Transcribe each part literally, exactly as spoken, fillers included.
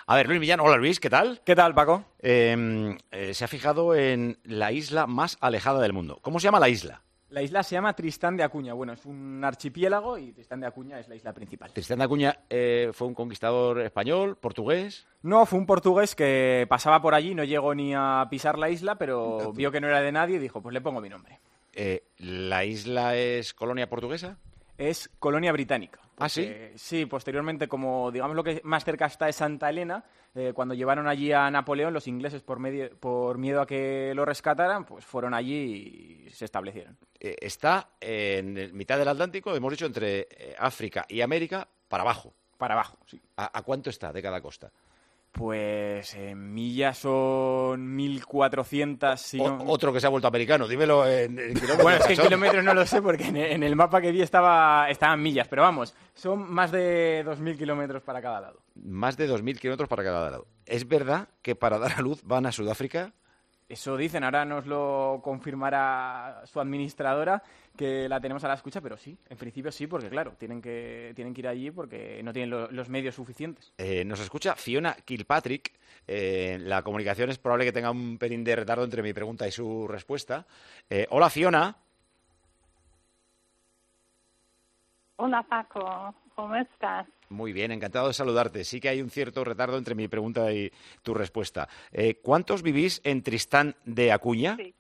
A ver, Luis Millán, hola Luis, ¿qué tal? ¿Qué tal, Paco? Eh, eh, se ha fijado en la isla más alejada del mundo. ¿Cómo se llama la isla? La isla se llama Tristán de Acuña. Bueno, es un archipiélago y Tristán de Acuña es la isla principal. Tristán de Acuña eh, fue un conquistador español, portugués. No, fue un portugués que pasaba por allí, no llegó ni a pisar la isla, pero vio que no era de nadie y dijo, pues le pongo mi nombre. Eh, ¿La isla es colonia portuguesa? Es colonia británica. ¿Ah, sí? Sí, posteriormente, como digamos lo que más cerca está es Santa Elena, eh, cuando llevaron allí a Napoleón, los ingleses, por, medio, por miedo a que lo rescataran, pues fueron allí y se establecieron. Eh, está en el mitad del Atlántico, hemos dicho, entre eh, África y América, para abajo. Para abajo, sí. ¿A, a cuánto está de cada costa? Pues en millas son mil cuatrocientas. Si o, no... Otro que se ha vuelto americano, dímelo en, en kilómetros. Bueno, es que en kilómetros no lo sé porque en, en el mapa que vi estaba estaban millas, pero vamos, son más de dos mil kilómetros para cada lado. Más de dos mil kilómetros para cada lado. ¿Es verdad que para dar a luz van a Sudáfrica? Eso dicen, ahora nos lo confirmará su administradora, que la tenemos a la escucha, pero sí, en principio sí, porque claro, tienen que, tienen que ir allí porque no tienen lo, los medios suficientes. Eh, nos escucha Fiona Kilpatrick. Eh, la comunicación es probable que tenga un pelín de retardo entre mi pregunta y su respuesta. Eh, hola, Fiona. Hola, Paco. ¿Cómo estás? Muy bien, encantado de saludarte. Sí que hay un cierto retardo entre mi pregunta y tu respuesta. Eh, ¿Cuántos vivís en Tristán de Acuña? Sí.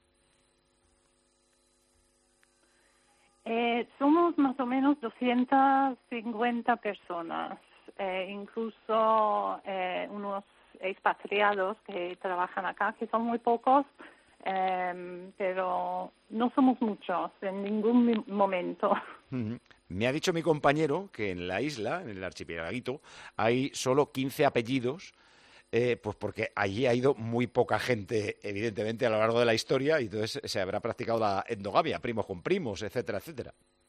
Eh, somos más o menos doscientas cincuenta personas, eh, incluso eh, unos expatriados que trabajan acá, que son muy pocos, eh, pero no somos muchos en ningún momento. Uh-huh. Me ha dicho mi compañero que en la isla, en el archipiélago, hay solo quince apellidos, eh, pues porque allí ha ido muy poca gente, evidentemente, a lo largo de la historia, y entonces se habrá practicado la endogamia, primos con primos, etcétera, etcétera.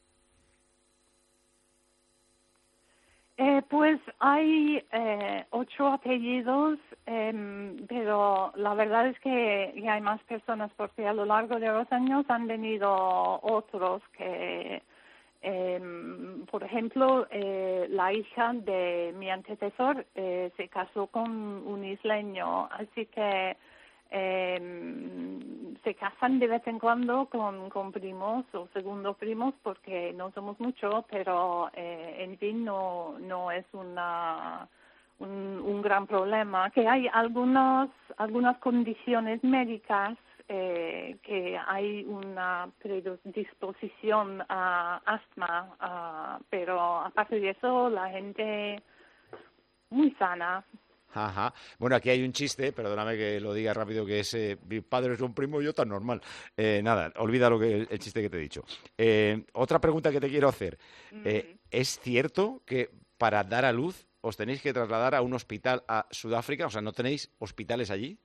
Eh, pues hay eh, ocho apellidos, eh, pero la verdad es que ya hay más personas porque a lo largo de los años han venido otros que... Eh, por ejemplo, eh, la hija de mi antecesor eh, se casó con un isleño, así que eh, se casan de vez en cuando con, con primos o segundos primos porque no somos muchos, pero eh, en fin no, no es una... Un, un gran problema, que hay algunas, algunas condiciones médicas Eh, que hay una predisposición a asma, uh, pero aparte de eso, la gente muy sana. Ajá. Bueno, aquí hay un chiste, perdóname que lo diga rápido, que es eh, mi padre es un primo y yo tan normal. Eh, nada, olvida lo que, el, el chiste que te he dicho. Eh, otra pregunta que te quiero hacer. Eh, ¿Es cierto que para dar a luz os tenéis que trasladar a un hospital a Sudáfrica? O sea, ¿no tenéis hospitales allí?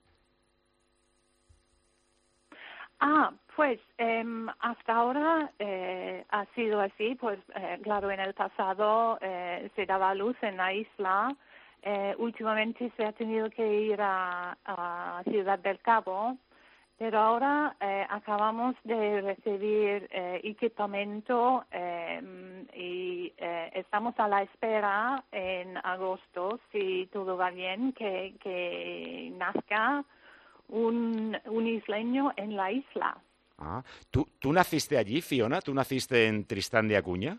Ah, pues eh, hasta ahora eh, ha sido así, pues eh, claro, en el pasado eh, se daba luz en la isla, eh, últimamente se ha tenido que ir a, a Ciudad del Cabo, pero ahora eh, acabamos de recibir eh, equipamiento eh, y eh, estamos a la espera en agosto, si todo va bien, que, que nazca Un, un isleño en la isla. Ah, ¿tú, ¿Tú naciste allí, Fiona? ¿Tú naciste en Tristán de Acuña?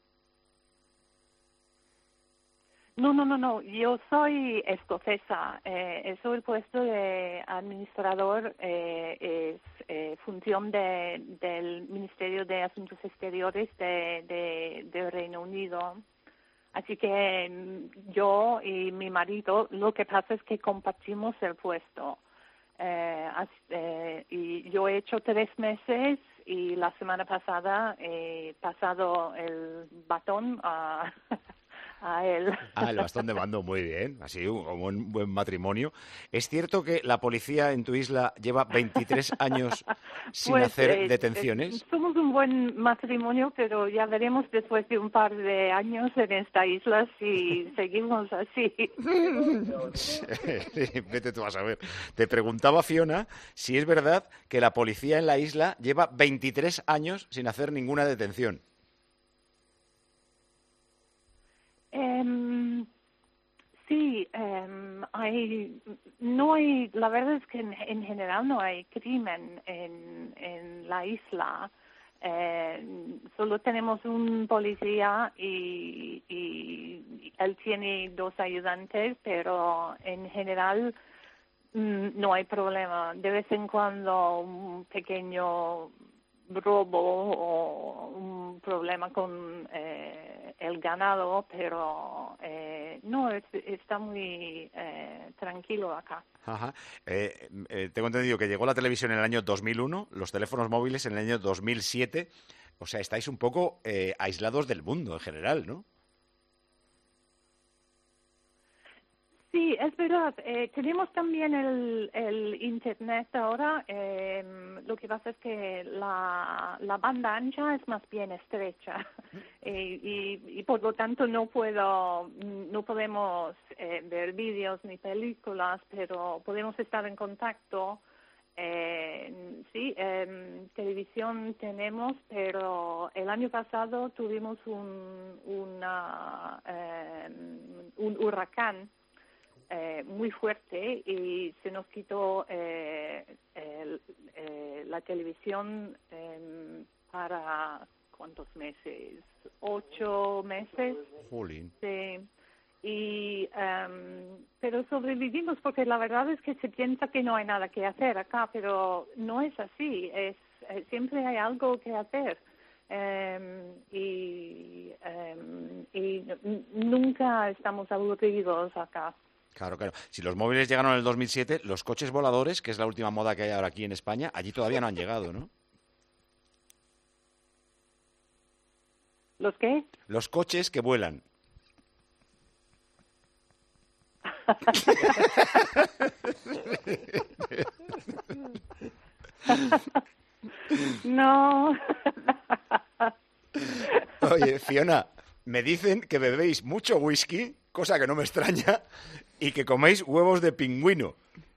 No, no, no, no. Yo soy escocesa. Eh, eso el puesto de administrador eh, es eh, función de, del Ministerio de Asuntos Exteriores de, de, del Reino Unido. Así que yo y mi marido, lo que pasa es que compartimos el puesto. Eh, eh, y yo he hecho tres meses y la semana pasada he pasado el batón a, a él. Ah, el bastón de mando, muy bien, así como un buen matrimonio. ¿Es cierto que la policía en tu isla lleva veintitrés años sin pues, hacer eh, detenciones? Eh, somos un buen matrimonio, pero ya veremos después de un par de años en esta isla si seguimos así. Vete tú a saber. Te preguntaba, Fiona, si es verdad que la policía en la isla lleva veintitrés años sin hacer ninguna detención. Um, sí, um, hay hay, no hay, la verdad es que en, en general no hay crimen en, en la isla. Eh, solo tenemos un policía y, y él tiene dos ayudantes, pero en general mm, no hay problema. De vez en cuando un pequeño robo o un problema con eh, el ganado, pero eh, no, es, está muy eh, tranquilo acá. Ajá. Eh, eh, tengo entendido que llegó la televisión en el año dos mil uno, los teléfonos móviles en el año dos mil siete. O sea, estáis un poco eh, aislados del mundo en general, ¿no? Sí, es verdad. Eh, tenemos también el, el Internet ahora. Eh, lo que pasa es que la, la banda ancha es más bien estrecha eh, y, y por lo tanto no puedo, no podemos eh, ver vídeos ni películas, pero podemos estar en contacto. Eh, sí, eh, televisión tenemos, pero el año pasado tuvimos un, una, eh, un huracán Eh, muy fuerte y se nos quitó eh, el, eh, la televisión eh, para ¿cuántos meses? Ocho meses. Jolín. Sí. Y um, pero sobrevivimos porque la verdad es que se piensa que no hay nada que hacer acá, pero no es así. Es eh, siempre hay algo que hacer. Um, y, um, y n- nunca estamos aburridos acá. Claro, claro. Si los móviles llegaron en el dos mil siete, los coches voladores, que es la última moda que hay ahora aquí en España, allí todavía no han llegado, ¿no? ¿Los qué? Los coches que vuelan. No. Oye, Fiona, me dicen que bebéis mucho whisky, cosa que no me extraña, y que coméis huevos de pingüino.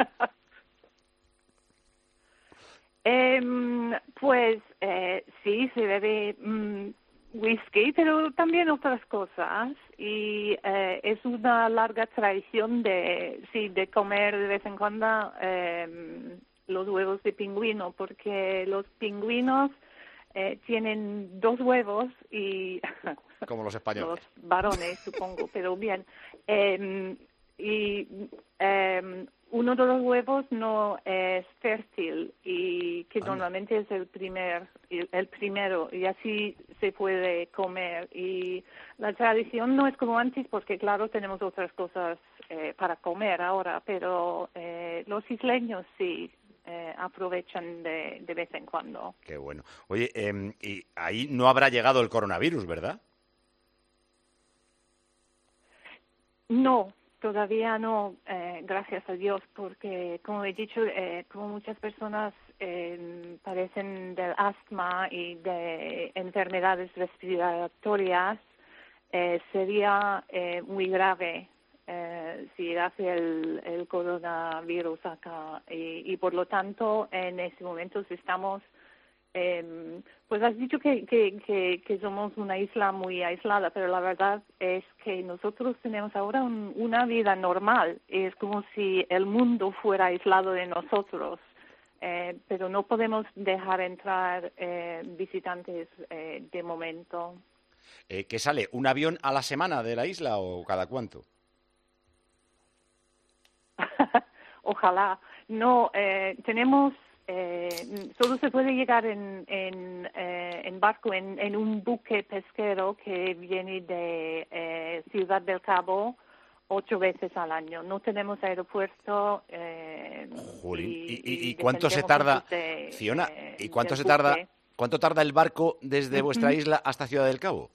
Eh, pues eh, sí, se bebe mm, whisky, pero también otras cosas. Y eh, es una larga tradición de, sí, de comer de vez en cuando eh, los huevos de pingüino, porque los pingüinos eh, tienen dos huevos y Como los españoles. los varones, supongo, pero bien. Eh, y eh, uno de los huevos no es fértil y que Anda. normalmente es el primer el primero y así se puede comer. Y la tradición no es como antes porque claro tenemos otras cosas eh, para comer ahora, pero eh, los isleños sí eh, aprovechan de, de vez en cuando. Qué bueno. Oye, eh, y ahí no habrá llegado el coronavirus, ¿verdad? No, todavía no, eh, gracias a Dios, porque como he dicho, eh, como muchas personas eh, padecen del asma y de enfermedades respiratorias, eh, sería eh, muy grave eh, si llegase el, el coronavirus acá y, y por lo tanto en ese momento estamos Eh, pues has dicho que, que, que, que somos una isla muy aislada, pero la verdad es que nosotros tenemos ahora un, una vida normal. Es como si el mundo fuera aislado de nosotros, eh, pero no podemos dejar entrar eh, visitantes eh, de momento. Eh, ¿qué sale? ¿Un avión a la semana de la isla o cada cuánto? Ojalá. No, eh, tenemos... Eh, solo se puede llegar en, en, eh, en barco, en, en un buque pesquero que viene de eh, Ciudad del Cabo ocho veces al año. No tenemos aeropuerto. Eh, Jolín. y, ¿Y, y, y y cuánto se dependemos tarda, mucho de, Fiona? eh, ¿Y cuánto del se tarda, buque. cuánto tarda el barco desde vuestra Ujú. isla hasta Ciudad del Cabo?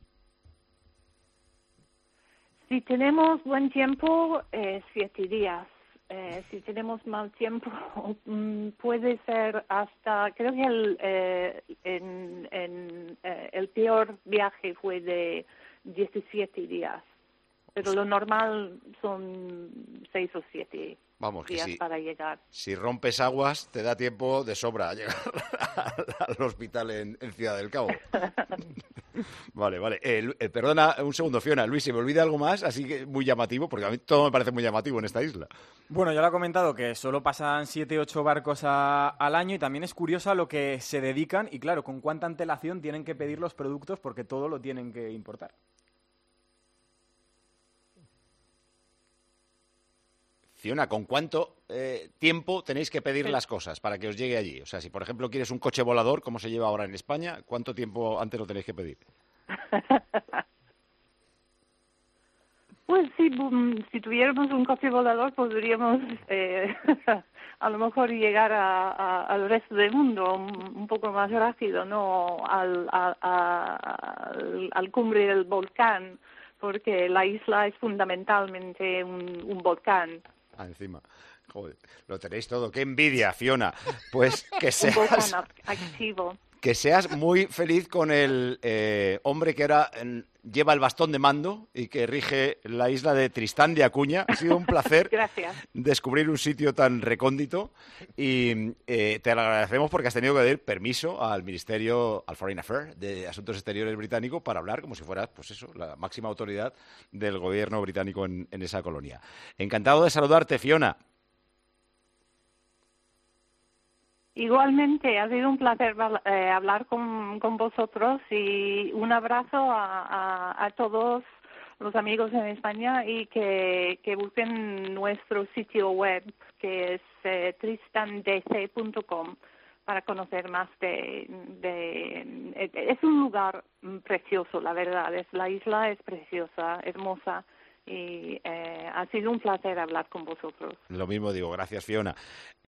Si tenemos buen tiempo, eh, siete días. Eh, si tenemos mal tiempo, mm, puede ser hasta, creo que el, eh, en, en, eh, el peor viaje fue de diecisiete días. pero lo normal son seis o siete Vamos, que días si, para llegar. si rompes aguas, te da tiempo de sobra a llegar al hospital en, en Ciudad del Cabo. Vale, vale. Eh, eh, perdona un segundo, Fiona. Luis, se me olvida algo más, así que muy llamativo, porque a mí todo me parece muy llamativo en esta isla. Bueno, ya lo he comentado que solo pasan siete ocho barcos a, al año y también es curioso a lo que se dedican y claro, con cuánta antelación tienen que pedir los productos porque todo lo tienen que importar. Fiona, ¿con cuánto eh, tiempo tenéis que pedir las cosas para que os llegue allí? O sea, si por ejemplo quieres un coche volador, como se lleva ahora en España, ¿cuánto tiempo antes lo tenéis que pedir? Pues sí, si tuviéramos un coche volador podríamos eh, a lo mejor llegar a, a, al resto del mundo un, un poco más rápido, ¿no? Al, a, a, al, al cumbre del volcán, porque la isla es fundamentalmente un, un volcán. Ah, encima. Joder, lo tenéis todo. ¡Qué envidia, Fiona! Pues que Un volcán seas, activo. que seas muy feliz con el eh, hombre que ahora eh, lleva el bastón de mando y que rige la isla de Tristán de Acuña. Ha sido un placer Gracias. descubrir un sitio tan recóndito y eh, te lo agradecemos porque has tenido que pedir permiso al Ministerio, al Foreign Affairs de Asuntos Exteriores británico para hablar como si fueras, pues eso, la máxima autoridad del gobierno británico en, en esa colonia. Encantado de saludarte, Fiona. Igualmente, ha sido un placer eh, hablar con, con vosotros y un abrazo a, a, a todos los amigos en España y que, que busquen nuestro sitio web que es eh, tristan d c punto com para conocer más de, de... Es un lugar precioso, la verdad. Es, la isla es preciosa, hermosa y eh, ha sido un placer hablar con vosotros. Lo mismo digo, gracias, Fiona.